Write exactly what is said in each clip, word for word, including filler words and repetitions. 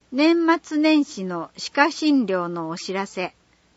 年末年始の歯科診療のお知らせ。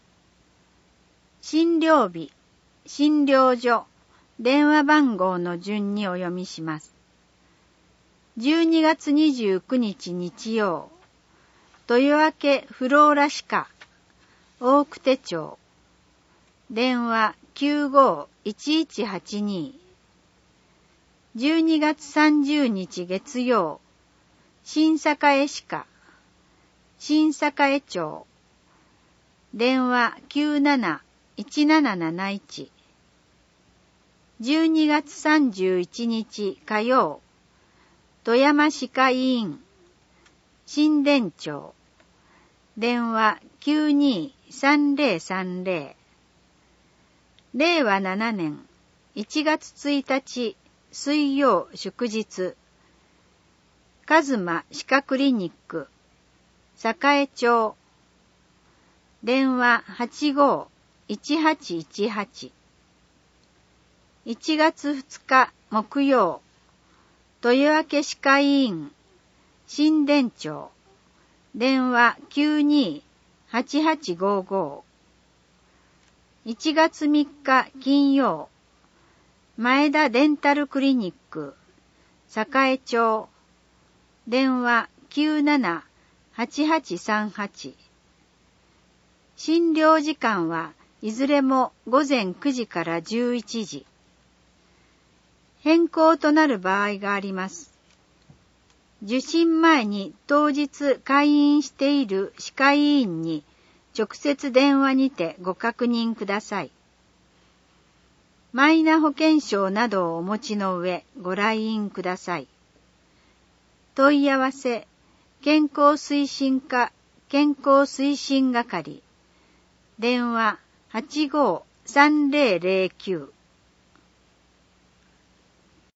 診療日、診療所、電話番号の順にお読みします。じゅうにがつにじゅうくにち日曜、豊明フローラ歯科、大久手町、電話 きゅうごーいちいちはちに。じゅうにがつさんじゅうにち月曜、新栄歯科、新栄町、電話 きゅうなないちなななないち。じゅうにがつさんじゅういちにち火曜、富山歯科医院、新田町、電話 きゅうにさんぜろさんぜろ。れいわななねんいちがつついたち水曜祝日、カズマ歯科クリニック、栄町、電話 はちごーいちはちいちはち。いちがつふつか木曜、豊明歯科医院、新田町、電話 きゅうにはちはちごご。いちがつみっか金曜、前田デンタルクリニック、栄町、電話 きゅうななはちはちさんはち。診療時間はいずれもごぜんくじからじゅういちじ。変更となる場合があります。受診前に当日開院している歯科医院に直接電話にてご確認ください。マイナ保険証などをお持ちの上ご来院ください。問い合わせ、健康推進課健康推進係、電話 はちごーさんぜろぜろきゅう。